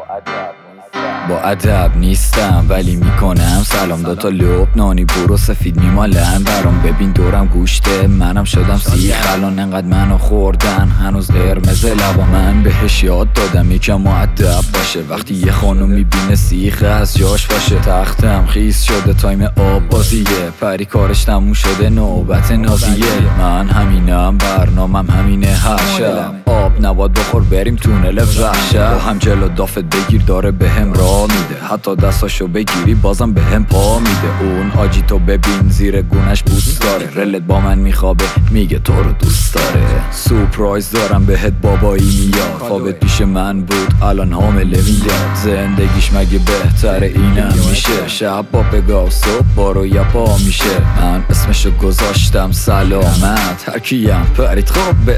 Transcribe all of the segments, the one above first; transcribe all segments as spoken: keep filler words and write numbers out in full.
با ادب نیستم ولی میکنم سلام دوتا لب نانی برو سفید میمالن برام ببین دورم گوشته منم شدم سیخ الان انقدر منو خوردن هنوز قرمز لبا من بهش یاد دادم یکم مؤدب باشه وقتی یه خانم میبینه سیخ از جاش باشه تختم خیس شده تایم آب بازیه پری کارش تموم شده نوبت نازیه من همینم برنامم همینه هر شب آب نباد بخور بریم تونل وحشت با هم جلو دافت بگیر داره بهم راه میده حتی دستاشو بگیری بازم بهم پا میده اون آجی تو ببین زیر گونش بوست داره رلت با من میخوابه میگه تو رو دوست داره سورپرایز دارم بهت بابایی میاد خوابت پیش من بود الان حامله میاد زندگیش مگه بهتره اینم میشه شب با بگاه صبح بارو یا پا میشه من اسمشو گذاشتم سلامت هر کیم پرید خوب به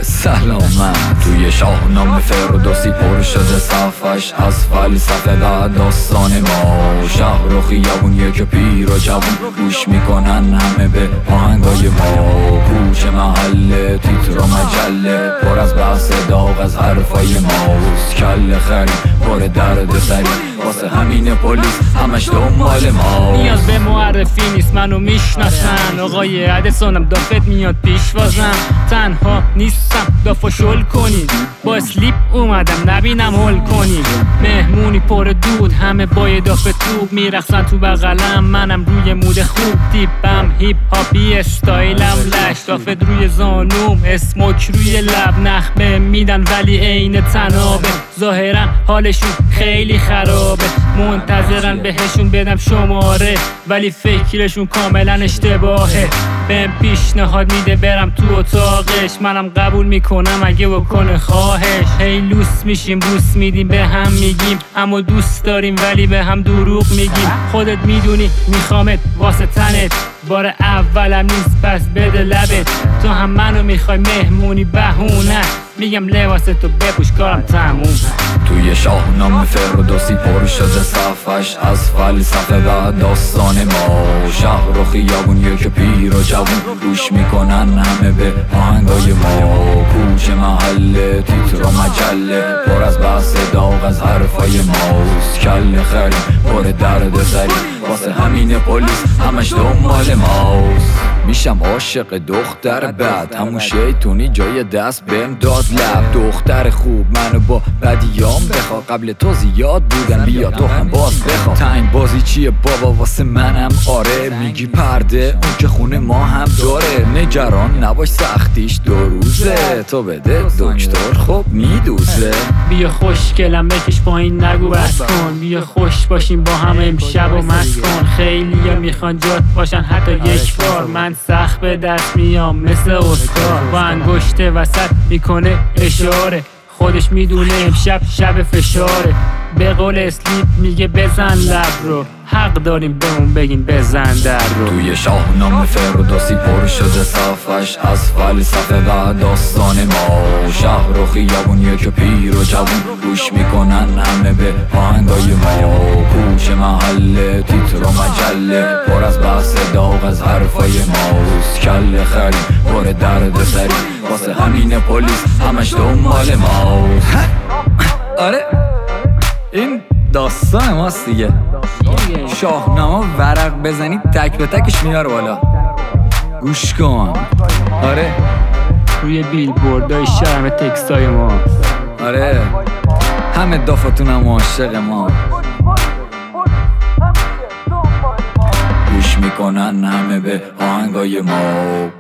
سلامت توی شاهنامه فردوسی پر شده صفحش از فلسفه و داستان ما شهر و خیابون یک پیر و جوون گوش میکنن همه به آهنگای ما کوچه محله تیتر و مجله پر از بحث داغ از حرفای ماست کله خریم پر درد سری واسه همین پلیس همش دنبال ما نیاز به معرفی نیست منو میشناسن آقای ادسونم دافت میاد پیش وازم تنها نیستم دافو شل کنید با اسلیپ اومدم نبینم هول کنید مهمونی پر دود همه با داف توب میرقصن تو بغلم منم روی مود خوب دیپم هیپ هاپی استایلم لش دافت روی زانوم اسموک روی لب نخبه میدن ولی عین تنابه ظاهرا حالشون خیلی خرابه منتظرن بهشون بدم شماره ولی فکرشون کاملا اشتباهه بهم پیشنهاد میده برم تو اتاقش منم قبول میکنم اگه بکنه خواهش هی لوس میشیم بوس میدیم به هم میگیم اما دوست داریم ولی به هم دروغ میگیم خودت میدونی میخوامت واسه تنت بار اولم نیست پس بده لبت تو هم منو میخوای مهمونی بهونه میگم لباس تو بپوش کارم تموم توی شاهنامه فردوسی پر شده صفحش از فلسفه و داستان ما شهر و خیابون یک پیر و جوون گوش میکنن همه به آهنگای ما کوچه محله تیتر و مجله پر از بحث داغ از حرفای ماست کله خریم پر درد سری واسه همین پلیس همش دنبال ماست میشم عاشق دختر بد همون شیطونی جای دست بهم داد لب دختر خوب منو با بدیام بخوا قبل تو زیاد بودن بیا تو هم باز بخوا تنگ بازی چیه بابا واسه منم آره میگی پرده اون که خونه ما هم داره نگران نباش سختیش دو روزه تو بده دکتر خب میدوزه بیا خوشگلم بکش پایین نگو بس کن بیا خوش باشیم با هم امشب و مست کن خیلی ها میخوان جات باشن حتی یک بار من سخت به دست میام مثل اسکار با انگشت وسط میکنه اشاره خودش میدونه امشب شب فشاره به قول اسلیپ میگه بزن لب رو حق داریم به اون بگین بزن در رو توی شاهنامه فردوسی پر شده صفحش از فلسفه و داستان ما شهر و خیابون یک پیر و جوون گوش میکنن همه به آهنگای ما کوچه محله تیتر و مجله پر از بحث داغ از حرفای ماست کله خریم پر درد سری واسه همین پلیس همش دنبال ماست آره این داستان ماست دیگه شاهنامه ورق بزنی تک به تکش میاره بالا گوش کن آره روی بیل بوردای شرم تکستای ما آره همه دافتون هم عاشق ما گوش میکنن همه به آهنگای ما